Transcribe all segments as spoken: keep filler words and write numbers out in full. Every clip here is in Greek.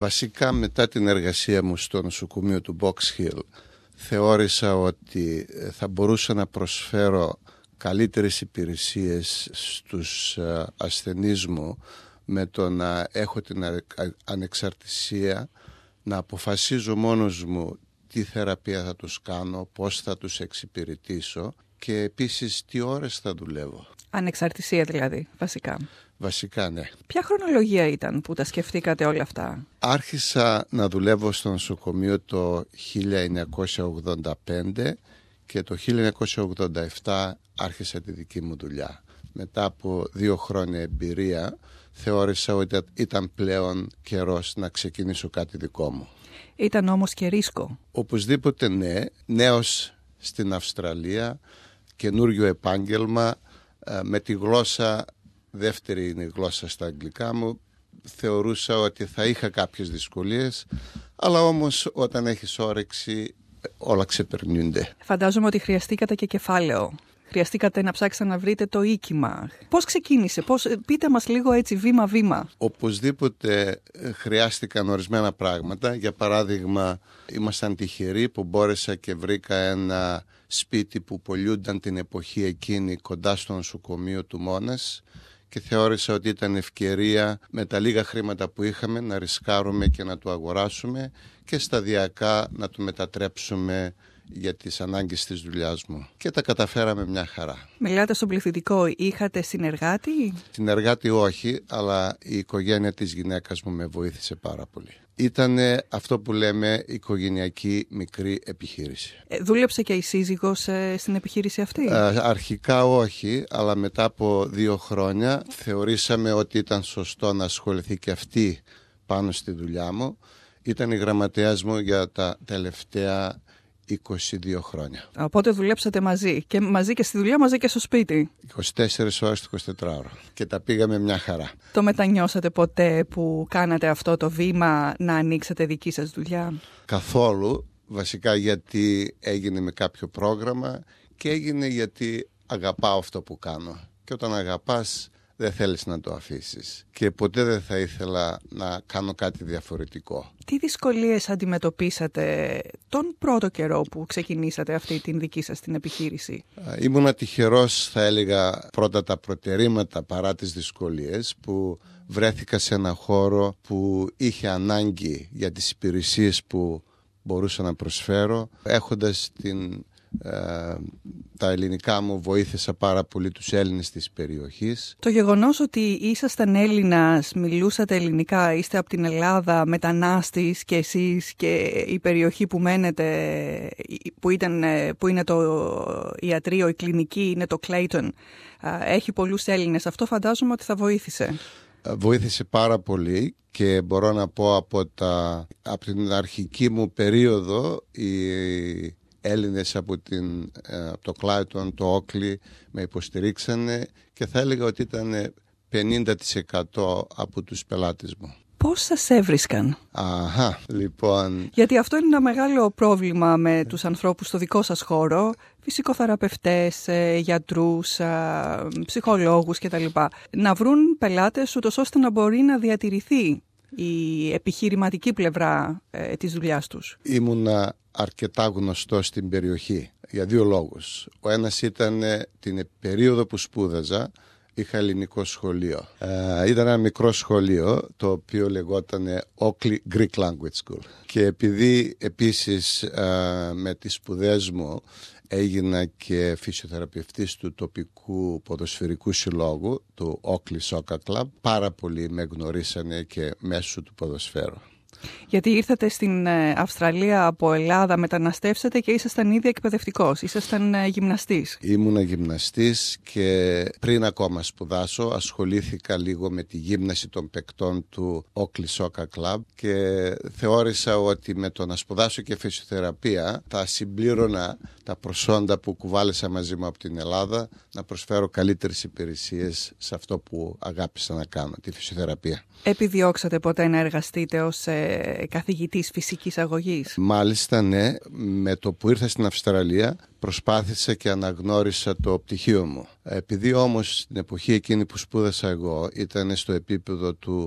Βασικά μετά την εργασία μου στο νοσοκομείο του Box Hill θεώρησα ότι θα μπορούσα να προσφέρω καλύτερες υπηρεσίες στους ασθενείς μου με το να έχω την ανεξαρτησία να αποφασίζω μόνος μου τι θεραπεία θα τους κάνω, πώς θα τους εξυπηρετήσω και επίσης τι ώρες θα δουλεύω. Ανεξαρτησία δηλαδή, βασικά. Βασικά, ναι. Ποια χρονολογία ήταν που τα σκεφτήκατε όλα αυτά? Άρχισα να δουλεύω στο νοσοκομείο το χίλια εννιακόσια ογδόντα πέντε και το χίλια εννιακόσια ογδόντα επτά άρχισα τη δική μου δουλειά. Μετά από δύο χρόνια εμπειρία θεώρησα ότι ήταν πλέον καιρός να ξεκινήσω κάτι δικό μου. Ήταν όμως και ρίσκο. Οπωσδήποτε ναι, νέος στην Αυστραλία, καινούριο επάγγελμα, με τη γλώσσα, δεύτερη είναι η γλώσσα στα αγγλικά μου, θεωρούσα ότι θα είχα κάποιες δυσκολίες, αλλά όμως όταν έχεις όρεξη όλα ξεπερνιούνται. Φαντάζομαι ότι χρειαστήκατε και κεφάλαιο. Χρειαστήκατε να ψάξετε να βρείτε το οίκημα. Πώς ξεκίνησε, πώς, πείτε μας λίγο έτσι βήμα-βήμα. Οπωσδήποτε χρειάστηκαν ορισμένα πράγματα. Για παράδειγμα, ήμασταν τυχεροί που μπόρεσα και βρήκα ένα σπίτι που πωλιούνταν την εποχή εκείνη κοντά στο νοσοκομείο του Μόνας και θεώρησα ότι ήταν ευκαιρία με τα λίγα χρήματα που είχαμε να ρισκάρουμε και να το αγοράσουμε και σταδιακά να το μετατρέψουμε για τις ανάγκες της δουλειάς μου. Και τα καταφέραμε μια χαρά. Μιλάτε στον πληθυντικό, είχατε συνεργάτη? Συνεργάτη όχι, αλλά η οικογένεια της γυναίκας μου με βοήθησε πάρα πολύ. Ήταν αυτό που λέμε οικογενειακή μικρή επιχείρηση. Ε, δούλεψε και η σύζυγος ε, στην επιχείρηση αυτή? Ε, αρχικά όχι, αλλά μετά από δύο χρόνια θεωρήσαμε ότι ήταν σωστό να ασχοληθεί και αυτή πάνω στη δουλειά μου. Ήταν η γραμματέας μου για τα τελευταία είκοσι δύο χρόνια. Οπότε δουλέψατε μαζί και μαζί και στη δουλειά, μαζί και στο σπίτι. είκοσι τέσσερις ώρες το εικοσιτετράωρο και τα πήγαμε μια χαρά. Το μετανιώσατε ποτέ που κάνατε αυτό το βήμα να ανοίξετε δική σας δουλειά? Καθόλου, βασικά γιατί έγινε με κάποιο πρόγραμμα και έγινε γιατί αγαπάω αυτό που κάνω. Και όταν αγαπάς δεν θέλεις να το αφήσεις. Και ποτέ δεν θα ήθελα να κάνω κάτι διαφορετικό. Τι δυσκολίες αντιμετωπίσατε τον πρώτο καιρό που ξεκινήσατε αυτή την δική σας την επιχείρηση? Ήμουνα τυχερός, θα έλεγα, πρώτα τα προτερήματα παρά τις δυσκολίες, που βρέθηκα σε ένα χώρο που είχε ανάγκη για τις υπηρεσίες που μπορούσα να προσφέρω. Έχοντας την Ε, τα ελληνικά μου βοήθησα πάρα πολύ τους Έλληνες της περιοχής. Το γεγονός ότι ήσασταν Έλληνας, μιλούσατε ελληνικά, είστε από την Ελλάδα, μετανάστης και εσείς και η περιοχή που μένετε, που, ήταν, που είναι το ιατρείο, η κλινική, είναι το Clayton, έχει πολλούς Έλληνες. Αυτό φαντάζομαι ότι θα βοήθησε. Βοήθησε πάρα πολύ και μπορώ να πω από, τα, από την αρχική μου περίοδο η Έλληνες από, την, από το Clayton, το Oakley με υποστηρίξανε και θα έλεγα ότι ήταν πενήντα τοις εκατό από τους πελάτες μου. Πώς σας έβρισκαν? Αχα, λοιπόν... Γιατί αυτό είναι ένα μεγάλο πρόβλημα με τους ανθρώπους στο δικό σας χώρο, φυσικοθεραπευτές, γιατρούς, ψυχολόγους κτλ. Να βρουν πελάτες ούτως ώστε να μπορεί να διατηρηθεί η επιχειρηματική πλευρά ε, της δουλειάς τους. Ήμουνα αρκετά γνωστό στην περιοχή για δύο λόγους. Ο ένας ήταν την περίοδο που σπούδαζα, είχα ελληνικό σχολείο. Ε, ήταν ένα μικρό σχολείο το οποίο λεγόταν Oakley Greek Language School. Και επειδή επίσης ε, με τις σπουδές μου έγινα και φυσιοθεραπευτής του τοπικού ποδοσφαιρικού συλλόγου, του Oakley Soccer Club, πάρα πολλοί με γνωρίσανε και μέσω του ποδοσφαίρου. Γιατί ήρθατε στην Αυστραλία από Ελλάδα, μεταναστεύσατε και ήσασταν ήδη εκπαιδευτικός, ήσασταν γυμναστής. Ήμουνα γυμναστής και πριν ακόμα σπουδάσω ασχολήθηκα λίγο με τη γύμναση των παικτών του Oakley Soccer Club και θεώρησα ότι με το να σπουδάσω και φυσιοθεραπεία θα συμπλήρωνα τα προσόντα που κουβάλεσα μαζί μου από την Ελλάδα, να προσφέρω καλύτερες υπηρεσίες σε αυτό που αγάπησα να κάνω, τη φυσιοθεραπεία. Επιδιώξατε ποτέ να εργαστείτε ως ε, καθηγητής φυσικής αγωγής? Μάλιστα, ναι. Με το που ήρθα στην Αυστραλία προσπάθησα και αναγνώρισα το πτυχίο μου. Επειδή όμως την εποχή εκείνη που σπούδασα εγώ ήταν στο επίπεδο του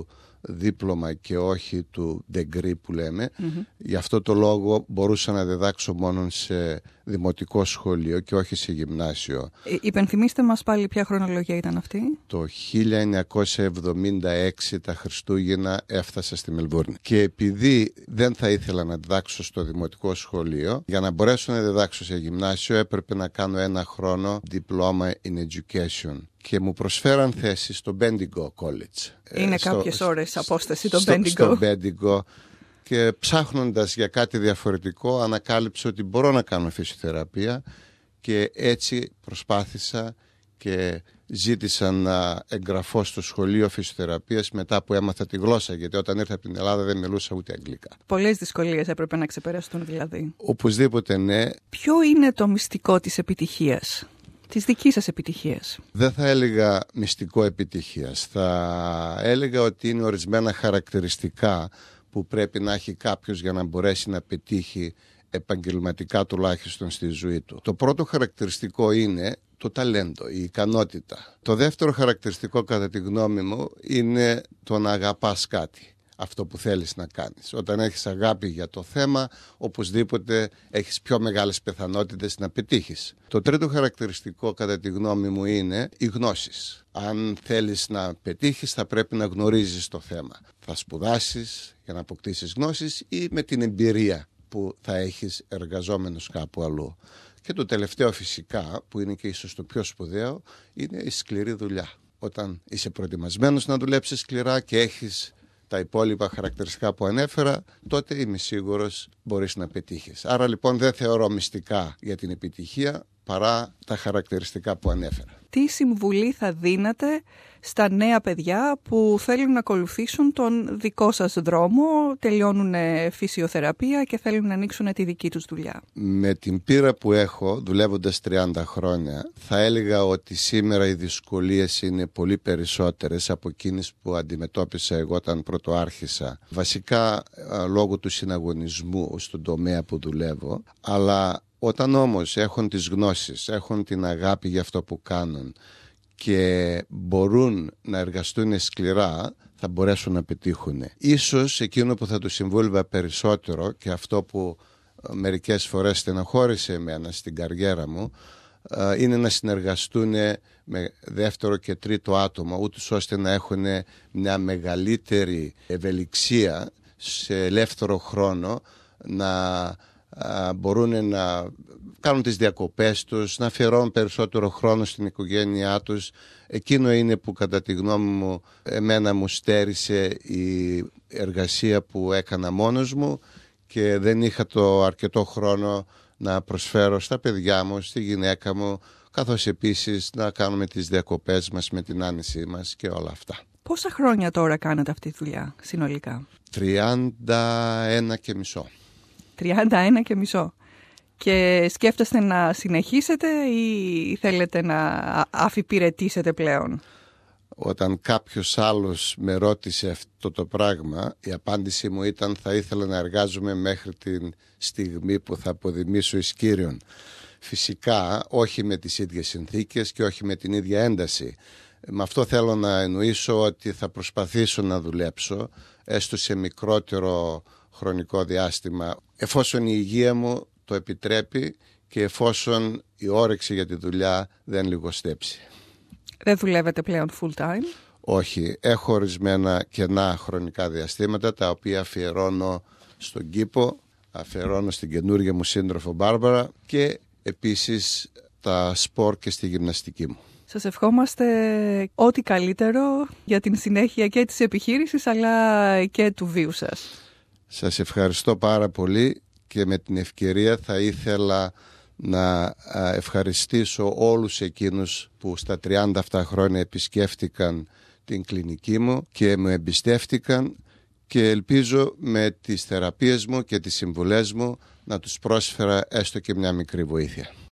δίπλωμα και όχι του degree που λέμε. Mm-hmm. Γι' αυτό το λόγο μπορούσα να διδάξω μόνο σε δημοτικό σχολείο και όχι σε γυμνάσιο. Ε, υπενθυμίστε μας πάλι ποια χρονολογία ήταν αυτή. Το χίλια εννιακόσια εβδομήντα έξι τα Χριστούγεννα έφτασα στη Μελβούρνη. Και επειδή δεν θα ήθελα να διδάξω στο δημοτικό σχολείο, για να μπορέσω να διδάξω σε γυμνάσιο έπρεπε να κάνω ένα χρόνο Diploma in Education. Και μου προσφέραν θέση στο Bendigo College. Είναι στο, κάποιες ώρες απόσταση το στο, Bendigo. Στο Bendigo. Και ψάχνοντας για κάτι διαφορετικό ανακάλυψα ότι μπορώ να κάνω φυσιοθεραπεία και έτσι προσπάθησα και ζήτησα να εγγραφώ στο σχολείο φυσιοθεραπείας μετά που έμαθα τη γλώσσα, γιατί όταν ήρθα από την Ελλάδα δεν μιλούσα ούτε αγγλικά. Πολλές δυσκολίες έπρεπε να ξεπεραστούν δηλαδή. Οπωσδήποτε ναι. Ποιο είναι το μυστικό της επιτυχίας, της δικής σας επιτυχίας? Δεν θα έλεγα μυστικό επιτυχίας. Θα έλεγα ότι είναι ορισμένα χαρακτηριστικά που πρέπει να έχει κάποιος για να μπορέσει να πετύχει επαγγελματικά τουλάχιστον στη ζωή του. Το πρώτο χαρακτηριστικό είναι το ταλέντο, η ικανότητα. Το δεύτερο χαρακτηριστικό κατά τη γνώμη μου είναι το να αγαπάς κάτι. Αυτό που θέλεις να κάνεις. Όταν έχεις αγάπη για το θέμα, οπωσδήποτε έχεις πιο μεγάλες πιθανότητες να πετύχεις. Το τρίτο χαρακτηριστικό κατά τη γνώμη μου είναι οι γνώσεις. Αν θέλεις να πετύχεις θα πρέπει να γνωρίζεις το θέμα. Θα σπουδάσεις για να αποκτήσεις γνώσεις ή με την εμπειρία που θα έχεις εργαζόμενος κάπου αλλού. Και το τελευταίο φυσικά, που είναι και ίσως το πιο σπουδαίο, είναι η σκληρή δουλειά. Όταν είσαι προετοιμασμένος να δουλέψεις σκληρά και έχεις τα υπόλοιπα χαρακτηριστικά που ανέφερα, τότε είμαι σίγουρος μπορείς να πετύχεις. Άρα λοιπόν δεν θεωρώ μυστικά για την επιτυχία παρά τα χαρακτηριστικά που ανέφερα. Τι συμβουλή θα δίνατε στα νέα παιδιά που θέλουν να ακολουθήσουν τον δικό σας δρόμο, τελειώνουν φυσιοθεραπεία και θέλουν να ανοίξουν τη δική τους δουλειά? Με την πείρα που έχω, δουλεύοντας τριάντα χρόνια, θα έλεγα ότι σήμερα οι δυσκολίες είναι πολύ περισσότερες από εκείνες που αντιμετώπισα εγώ όταν πρωτοάρχισα. Βασικά λόγω του συναγωνισμού στον τομέα που δουλεύω, αλλά όταν όμως έχουν τις γνώσεις, έχουν την αγάπη για αυτό που κάνουν και μπορούν να εργαστούν σκληρά, θα μπορέσουν να πετύχουν. Ίσως εκείνο που θα τους συμβούλευα περισσότερο και αυτό που μερικές φορές στεναχώρησε εμένα στην καριέρα μου είναι να συνεργαστούν με δεύτερο και τρίτο άτομο, ούτως ώστε να έχουν μια μεγαλύτερη ευελιξία σε ελεύθερο χρόνο, να μπορούν να κάνουν τις διακοπές τους, να αφιερώνουν περισσότερο χρόνο στην οικογένειά τους. Εκείνο είναι που κατά τη γνώμη μου εμένα μου στέρισε η εργασία που έκανα μόνος μου και δεν είχα το αρκετό χρόνο να προσφέρω στα παιδιά μου, στη γυναίκα μου, καθώς επίσης να κάνουμε τις διακοπές μας με την άνεσή μας και όλα αυτά. Πόσα χρόνια τώρα κάνετε αυτή τη δουλειά συνολικά? τριάντα ένα και μισό. τριάντα ένα και μισό. Και σκέφτεστε να συνεχίσετε ή θέλετε να αφιπηρετήσετε πλέον? Όταν κάποιος άλλος με ρώτησε αυτό το πράγμα, η απάντηση μου ήταν θα ήθελα να εργάζομαι μέχρι την στιγμή που θα αποδημήσω εις Κύριον. Φυσικά όχι με τις ίδιες συνθήκες και όχι με την ίδια ένταση. Με αυτό θέλω να εννοήσω ότι θα προσπαθήσω να δουλέψω έστω σε μικρότερο χρονικό διάστημα, εφόσον η υγεία μου το επιτρέπει και εφόσον η όρεξη για τη δουλειά δεν λιγοστέψει. Δεν δουλεύετε πλέον full time? Όχι, έχω ορισμένα κενά χρονικά διαστήματα τα οποία αφιερώνω στον κήπο, αφιερώνω στην καινούργια μου σύντροφο Μπάρμπαρα και επίσης τα σπορ και στη γυμναστική μου. Σας ευχόμαστε ό,τι καλύτερο για την συνέχεια και της επιχείρησης αλλά και του βίου σας. Σας ευχαριστώ πάρα πολύ και με την ευκαιρία θα ήθελα να ευχαριστήσω όλους εκείνους που στα τριάντα αυτά χρόνια επισκέφτηκαν την κλινική μου και με εμπιστεύτηκαν και ελπίζω με τις θεραπείες μου και τις συμβουλές μου να τους πρόσφερα έστω και μια μικρή βοήθεια.